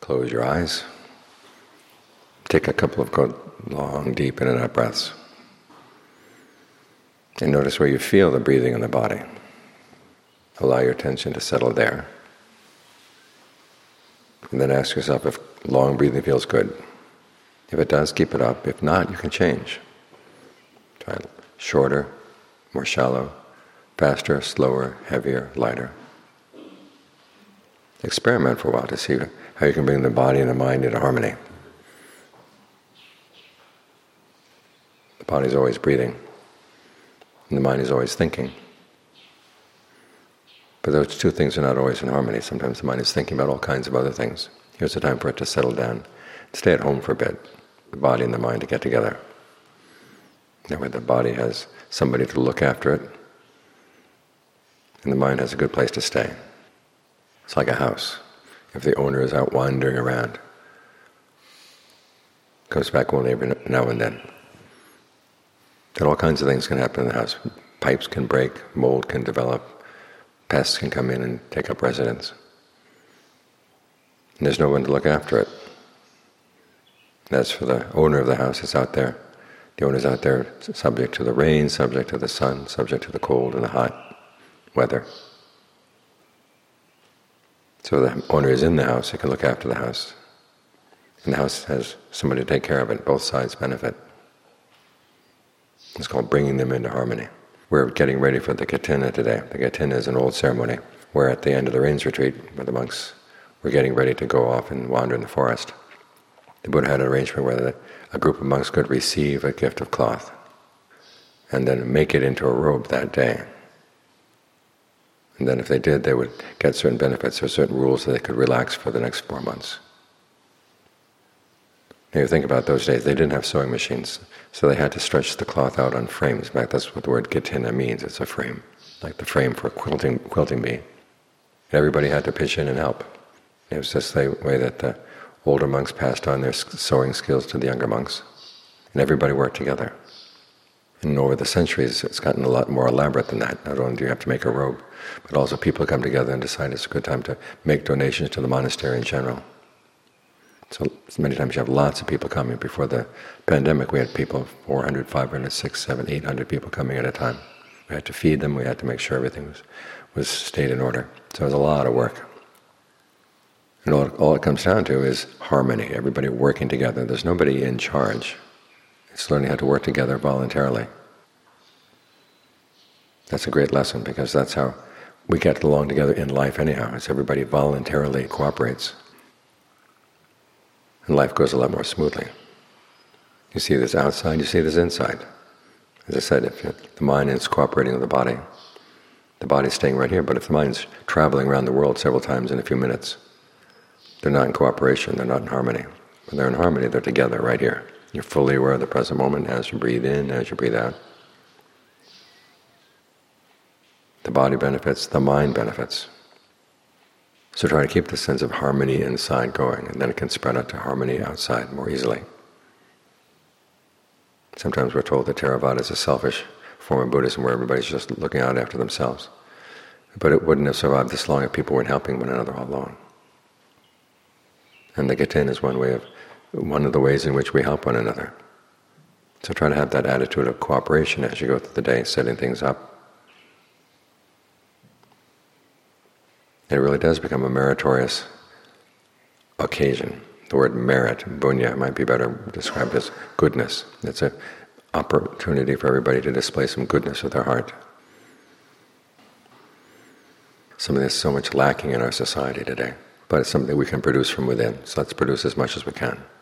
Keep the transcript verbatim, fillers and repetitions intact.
Close your eyes. Take a couple of good, long, deep in and out breaths. And notice where you feel the breathing in the body. Allow your attention to settle there. And then ask yourself if long breathing feels good. If it does, keep it up. If not, you can change. Try shorter, more shallow, faster, slower, heavier, lighter. Experiment for a while to see how you can bring the body and the mind into harmony. The body is always breathing, and the mind is always thinking. But those two things are not always in harmony. Sometimes the mind is thinking about all kinds of other things. Here's the time for it to settle down, stay at home for a bit, the body and the mind to get together. That way the body has somebody to look after it, and the mind has a good place to stay. It's like a house. If the owner is out wandering around, comes back only every now and then, then all kinds of things can happen in the house. Pipes can break, mold can develop, pests can come in and take up residence. And there's no one to look after it. That's for the owner of the house. It's out there. The owner's out there subject to the rain, subject to the sun, subject to the cold and the hot weather. So the owner is in the house, he can look after the house. And the house has somebody to take care of it. Both sides benefit. It's called bringing them into harmony. We're getting ready for the Kathina today. The Kathina is an old ceremony where at the end of the rains retreat, where the monks were getting ready to go off and wander in the forest, the Buddha had an arrangement where the, a group of monks could receive a gift of cloth and then make it into a robe that day. And then if they did, they would get certain benefits or certain rules that they could relax for the next four months. Now you think about those days, they didn't have sewing machines, so they had to stretch the cloth out on frames. In fact, that's what the word Kathina means, it's a frame, like the frame for a quilting, quilting bee. And everybody had to pitch in and help. It was just the way that the older monks passed on their sewing skills to the younger monks, and everybody worked together. And over the centuries, it's gotten a lot more elaborate than that. Not only do you have to make a robe, but also people come together and decide it's a good time to make donations to the monastery in general. So many times you have lots of people coming. Before the pandemic, we had people, four hundred, five hundred, six, seven, eight hundred people coming at a time. We had to feed them, we had to make sure everything was, was stayed in order. So it was a lot of work. And all, all it comes down to is harmony, everybody working together. There's nobody in charge. It's learning how to work together voluntarily. That's a great lesson, because that's how we get along together in life anyhow, as everybody voluntarily cooperates. And life goes a lot more smoothly. You see this outside, you see this inside. As I said, if the mind is cooperating with the body, the body's staying right here, but if the mind's traveling around the world several times in a few minutes, they're not in cooperation, they're not in harmony. When they're in harmony, they're together right here. You're fully aware of the present moment as you breathe in, as you breathe out. The body benefits, the mind benefits. So try to keep the sense of harmony inside going, and then it can spread out to harmony outside more easily. Sometimes we're told that Theravada is a selfish form of Buddhism where everybody's just looking out after themselves. But it wouldn't have survived this long if people weren't helping one another all along. And the Kathina is one way of one of the ways in which we help one another. So try to have that attitude of cooperation as you go through the day, setting things up. It really does become a meritorious occasion. The word merit, punya, might be better described as goodness. It's an opportunity for everybody to display some goodness with their heart. Something that's so much lacking in our society today, but it's something we can produce from within. So let's produce as much as we can.